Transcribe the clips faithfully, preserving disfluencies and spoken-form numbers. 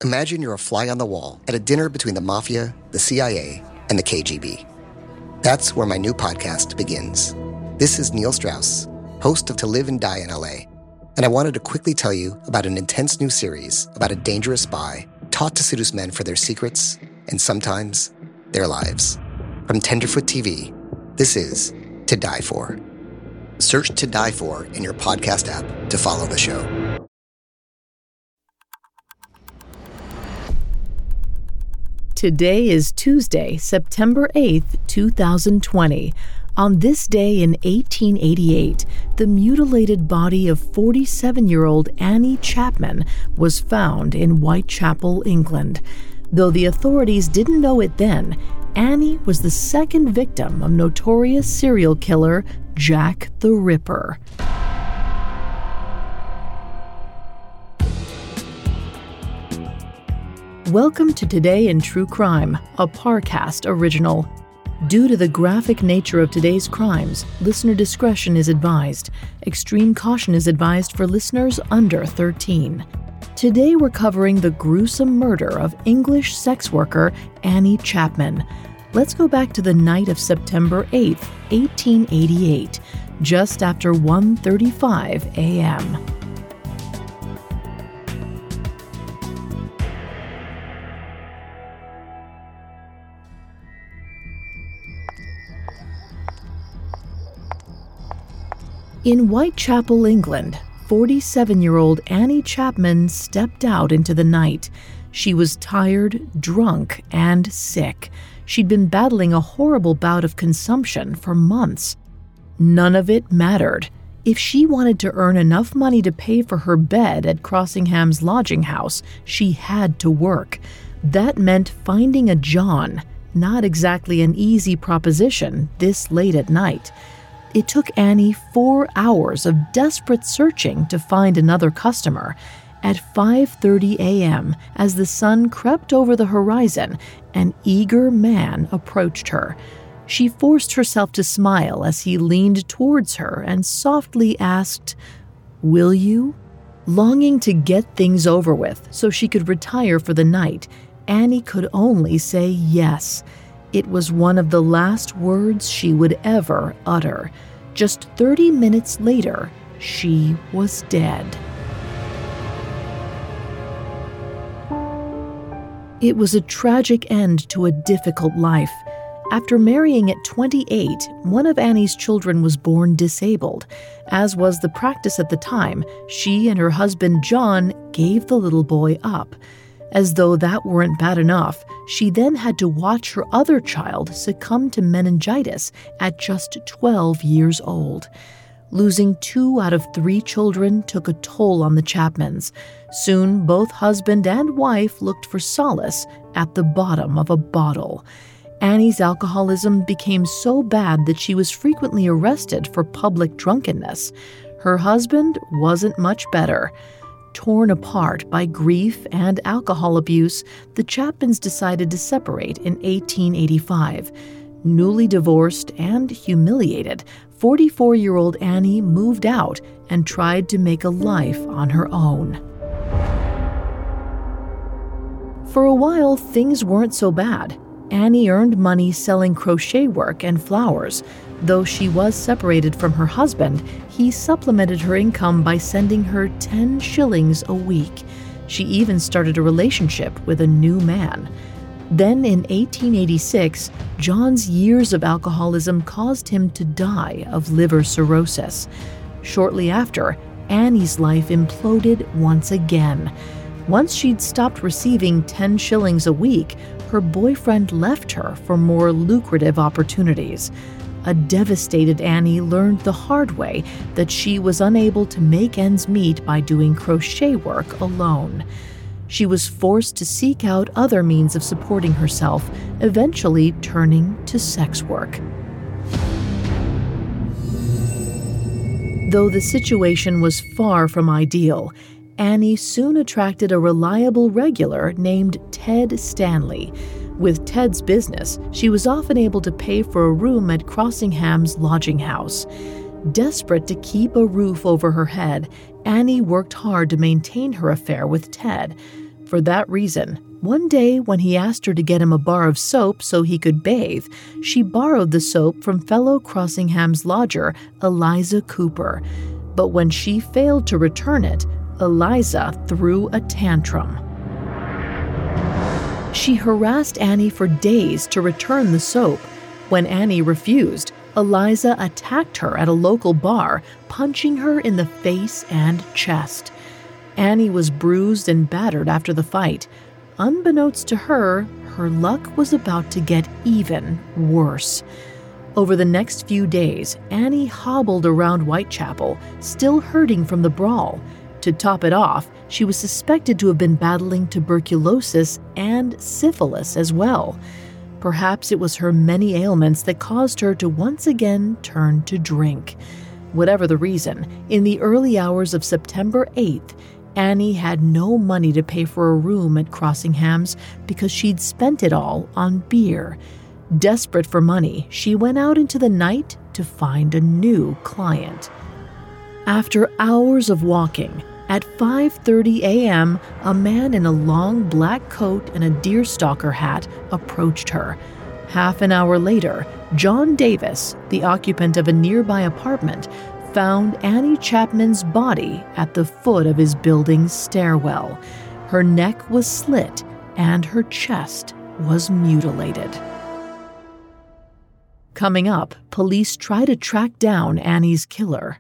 Imagine you're a fly on the wall at a dinner between the mafia, the C I A, and the K G B. That's where my new podcast begins. This is Neil Strauss, host of To Live and Die in L A, and I wanted to quickly tell you about an intense new series about a dangerous spy taught to seduce men for their secrets and sometimes their lives. From Tenderfoot T V, this is To Die For. Search To Die For in your podcast app to follow the show. Today is Tuesday, September eighth, two thousand twenty. On this day in eighteen eighty-eight, the mutilated body of forty-seven-year-old Annie Chapman was found in Whitechapel, England. Though the authorities didn't know it then, Annie was the second victim of notorious serial killer Jack the Ripper. Welcome to Today in True Crime, a Parcast original. Due to the graphic nature of today's crimes, listener discretion is advised. Extreme caution is advised for listeners under thirteen. Today we're covering the gruesome murder of English sex worker Annie Chapman. Let's go back to the night of September eighth, eighteen eighty-eight, just after one thirty-five a.m. In Whitechapel, England, forty-seven-year-old Annie Chapman stepped out into the night. She was tired, drunk, and sick. She'd been battling a horrible bout of consumption for months. None of it mattered. If she wanted to earn enough money to pay for her bed at Crossingham's lodging house, she had to work. That meant finding a John. Not exactly an easy proposition this late at night. It took Annie four hours of desperate searching to find another customer. At five thirty a.m., as the sun crept over the horizon, an eager man approached her. She forced herself to smile as he leaned towards her and softly asked, "Will you?" Longing to get things over with so she could retire for the night, Annie could only say yes. It was one of the last words she would ever utter. Just thirty minutes later, she was dead. It was a tragic end to a difficult life. After marrying at twenty-eight, one of Annie's children was born disabled. As was the practice at the time, she and her husband John gave the little boy up. As though that weren't bad enough, she then had to watch her other child succumb to meningitis at just twelve years old. Losing two out of three children took a toll on the Chapmans. Soon, both husband and wife looked for solace at the bottom of a bottle. Annie's alcoholism became so bad that she was frequently arrested for public drunkenness. Her husband wasn't much better. Torn apart by grief and alcohol abuse, the Chapmans decided to separate in eighteen eighty-five. Newly divorced and humiliated, forty-four-year-old Annie moved out and tried to make a life on her own. For a while, things weren't so bad. Annie earned money selling crochet work and flowers. Though she was separated from her husband, he supplemented her income by sending her ten shillings a week. She even started a relationship with a new man. Then in eighteen eighty-six, John's years of alcoholism caused him to die of liver cirrhosis. Shortly after, Annie's life imploded once again. Once she'd stopped receiving ten shillings a week, her boyfriend left her for more lucrative opportunities. A devastated Annie learned the hard way that she was unable to make ends meet by doing crochet work alone. She was forced to seek out other means of supporting herself, eventually turning to sex work. Though the situation was far from ideal, Annie soon attracted a reliable regular named Ted Stanley. With Ted's business, she was often able to pay for a room at Crossingham's lodging house. Desperate to keep a roof over her head, Annie worked hard to maintain her affair with Ted. For for that reason. One day, when he asked her to get him a bar of soap so he could bathe, she borrowed the soap from fellow Crossinghams lodger Eliza Cooper. But when she failed to return it, Eliza threw a tantrum. She harassed Annie for days to return the soap. When Annie refused, Eliza attacked her at a local bar, punching her in the face and chest. Annie was bruised and battered after the fight. Unbeknownst to her, her luck was about to get even worse. Over the next few days, Annie hobbled around Whitechapel, still hurting from the brawl. To top it off, she was suspected to have been battling tuberculosis and syphilis as well. Perhaps it was her many ailments that caused her to once again turn to drink. Whatever the reason, in the early hours of September eighth, Annie had no money to pay for a room at Crossinghams because she'd spent it all on beer. Desperate for money, she went out into the night to find a new client. After hours of walking, at five thirty a.m., a man in a long black coat and a deerstalker hat approached her. Half an hour later, John Davis, the occupant of a nearby apartment, found Annie Chapman's body at the foot of his building's stairwell. Her neck was slit and her chest was mutilated. Coming up, police try to track down Annie's killer.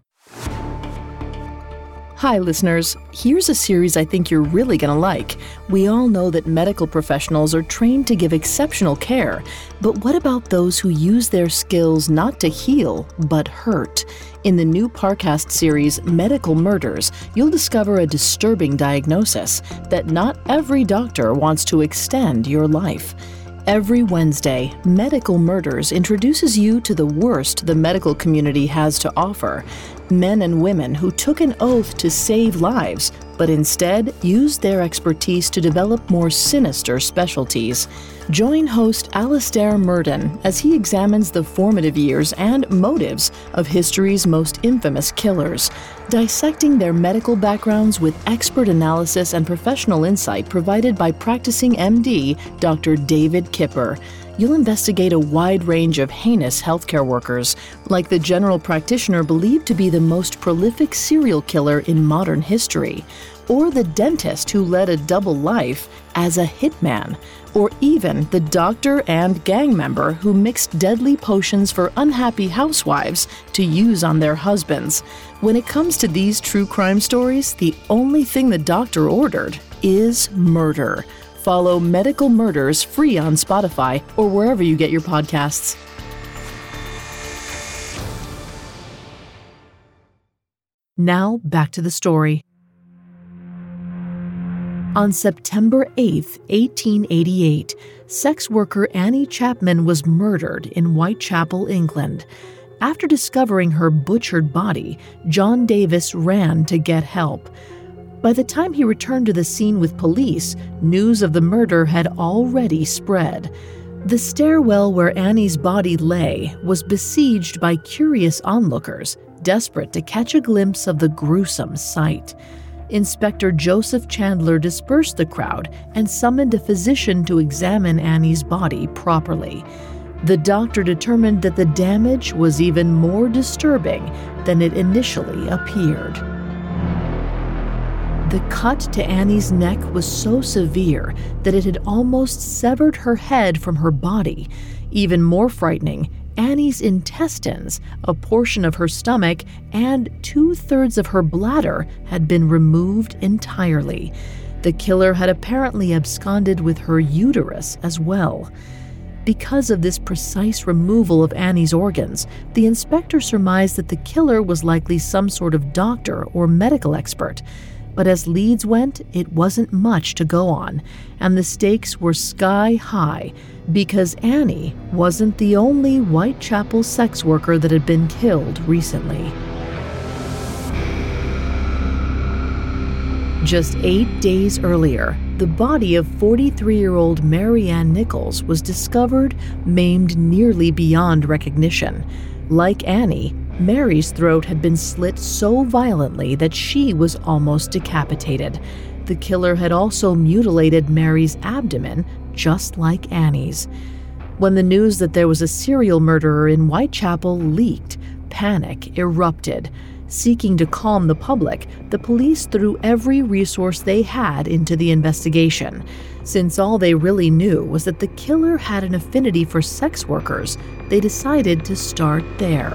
Hi, listeners. Here's a series I think you're really going to like. We all know that medical professionals are trained to give exceptional care, but what about those who use their skills not to heal, but hurt? In the new Parcast series, Medical Murders, you'll discover a disturbing diagnosis that not every doctor wants to extend your life. Every Wednesday, Medical Murders introduces you to the worst the medical community has to offer. Men and women who took an oath to save lives, but instead used their expertise to develop more sinister specialties. Join host Alastair Murden as he examines the formative years and motives of history's most infamous killers, dissecting their medical backgrounds with expert analysis and professional insight provided by practicing M D Doctor David Kipper. You'll investigate a wide range of heinous healthcare workers, like the general practitioner believed to be the most prolific serial killer in modern history, or the dentist who led a double life as a hitman, or even the doctor and gang member who mixed deadly potions for unhappy housewives to use on their husbands. When it comes to these true crime stories, the only thing the doctor ordered is murder. Follow Medical Murders free on Spotify or wherever you get your podcasts. Now, back to the story. On September eighth, eighteen eighty-eight, sex worker Annie Chapman was murdered in Whitechapel, England. After discovering her butchered body, John Davis ran to get help. By the time he returned to the scene with police, news of the murder had already spread. The stairwell where Annie's body lay was besieged by curious onlookers, desperate to catch a glimpse of the gruesome sight. Inspector Joseph Chandler dispersed the crowd and summoned a physician to examine Annie's body properly. The doctor determined that the damage was even more disturbing than it initially appeared. The cut to Annie's neck was so severe that it had almost severed her head from her body. Even more frightening, Annie's intestines, a portion of her stomach, and two-thirds of her bladder had been removed entirely. The killer had apparently absconded with her uterus as well. Because of this precise removal of Annie's organs, the inspector surmised that the killer was likely some sort of doctor or medical expert. But as leads went, it wasn't much to go on, and the stakes were sky high because Annie wasn't the only Whitechapel sex worker that had been killed recently. Just eight days earlier, the body of forty-three-year-old Mary Ann Nichols was discovered maimed nearly beyond recognition. Like Annie, Mary's throat had been slit so violently that she was almost decapitated. The killer had also mutilated Mary's abdomen, just like Annie's. When the news that there was a serial murderer in Whitechapel leaked, panic erupted. Seeking to calm the public, the police threw every resource they had into the investigation. Since all they really knew was that the killer had an affinity for sex workers, they decided to start there.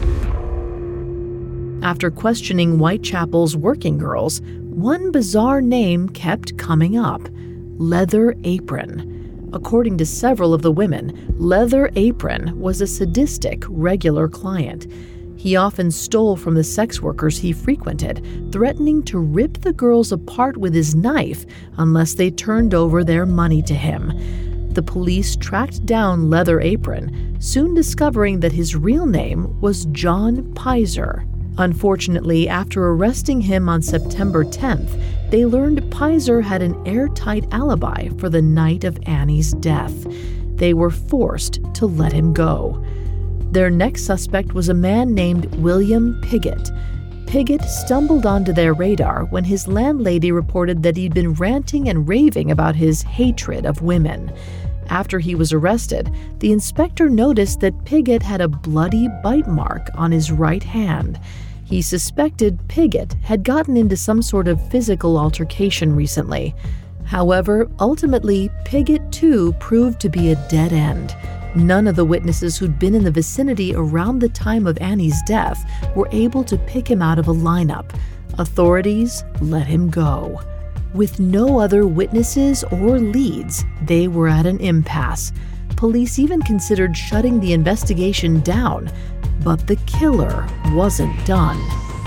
After questioning Whitechapel's working girls, one bizarre name kept coming up: Leather Apron. According to several of the women, Leather Apron was a sadistic, regular client. He often stole from the sex workers he frequented, threatening to rip the girls apart with his knife unless they turned over their money to him. The police tracked down Leather Apron, soon discovering that his real name was John Pizer. Unfortunately, after arresting him on September tenth, they learned Pizer had an airtight alibi for the night of Annie's death. They were forced to let him go. Their next suspect was a man named William Piggott. Piggott stumbled onto their radar when his landlady reported that he'd been ranting and raving about his hatred of women. After he was arrested, the inspector noticed that Piggott had a bloody bite mark on his right hand. He suspected Piggott had gotten into some sort of physical altercation recently. However, ultimately, Piggott too proved to be a dead end. None of the witnesses who'd been in the vicinity around the time of Annie's death were able to pick him out of a lineup. Authorities let him go. With no other witnesses or leads, they were at an impasse. Police even considered shutting the investigation down, but the killer wasn't done.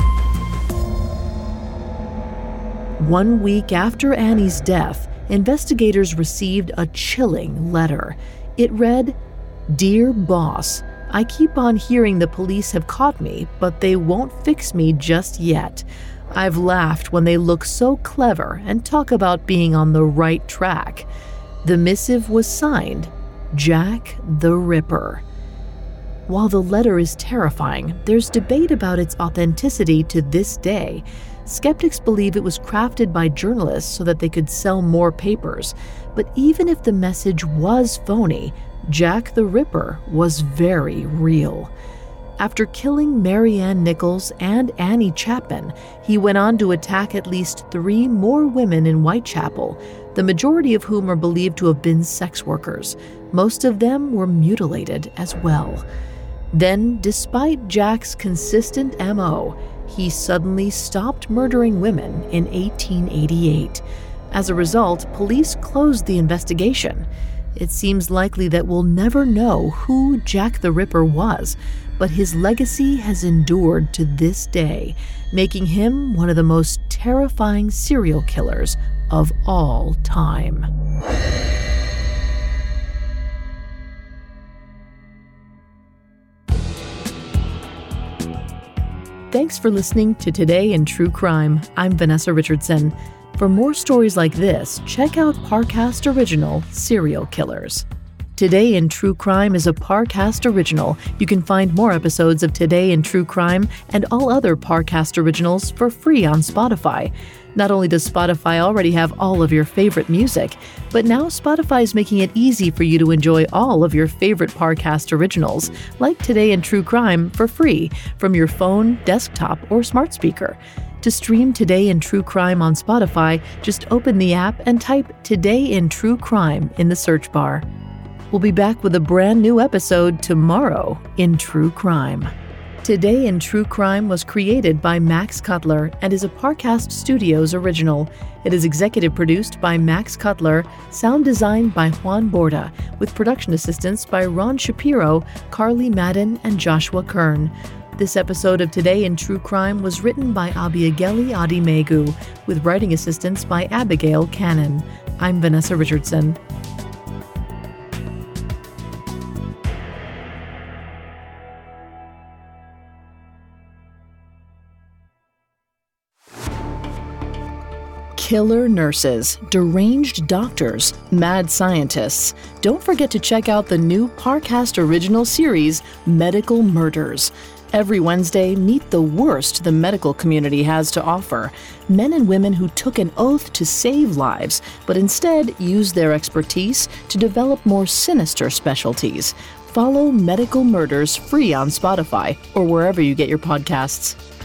One week after Annie's death, investigators received a chilling letter. It read, "Dear Boss, I keep on hearing the police have caught me, but they won't fix me just yet. I've laughed when they look so clever and talk about being on the right track." The missive was signed, Jack the Ripper. While the letter is terrifying, there's debate about its authenticity to this day. Skeptics believe it was crafted by journalists so that they could sell more papers. But even if the message was phony, Jack the Ripper was very real. After killing Mary Ann Nichols and Annie Chapman, he went on to attack at least three more women in Whitechapel, the majority of whom are believed to have been sex workers. Most of them were mutilated as well. Then, despite Jack's consistent M O, he suddenly stopped murdering women in eighteen eighty-eight. As a result, police closed the investigation. It seems likely that we'll never know who Jack the Ripper was, but his legacy has endured to this day, making him one of the most terrifying serial killers of all time. Thanks for listening to Today in True Crime. I'm Vanessa Richardson. For more stories like this, check out Parcast Original Serial Killers. Today in True Crime is a Parcast original. You can find more episodes of Today in True Crime and all other Parcast originals for free on Spotify. Not only does Spotify already have all of your favorite music, but now Spotify is making it easy for you to enjoy all of your favorite Parcast originals, like Today in True Crime, for free from your phone, desktop, or smart speaker. To stream Today in True Crime on Spotify, just open the app and type Today in True Crime in the search bar. We'll be back with a brand new episode tomorrow in True Crime. Today in True Crime was created by Max Cutler and is a Parcast Studios original. It is executive produced by Max Cutler, sound designed by Juan Borda, with production assistance by Ron Shapiro, Carly Madden, and Joshua Kern. This episode of Today in True Crime was written by Abiageli Adimegu, with writing assistance by Abigail Cannon. I'm Vanessa Richardson. Killer nurses, deranged doctors, mad scientists. Don't forget to check out the new Parcast original series, Medical Murders. Every Wednesday, meet the worst the medical community has to offer. Men and women who took an oath to save lives, but instead used their expertise to develop more sinister specialties. Follow Medical Murders free on Spotify or wherever you get your podcasts.